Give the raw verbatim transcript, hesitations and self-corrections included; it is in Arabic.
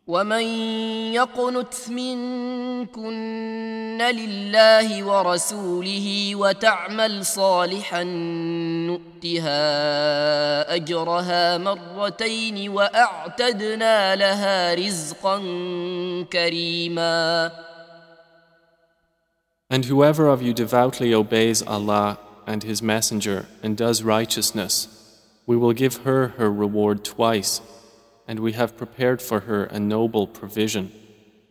ومن يقنت منكن لله ورسوله وتعمل صالحا نؤتها أجرها مرتين وأعتدنا لها رزقا كريما. And whoever of you devoutly obeys Allah and His Messenger and does righteousness, we will give her her reward twice, and we have prepared for her a noble provision.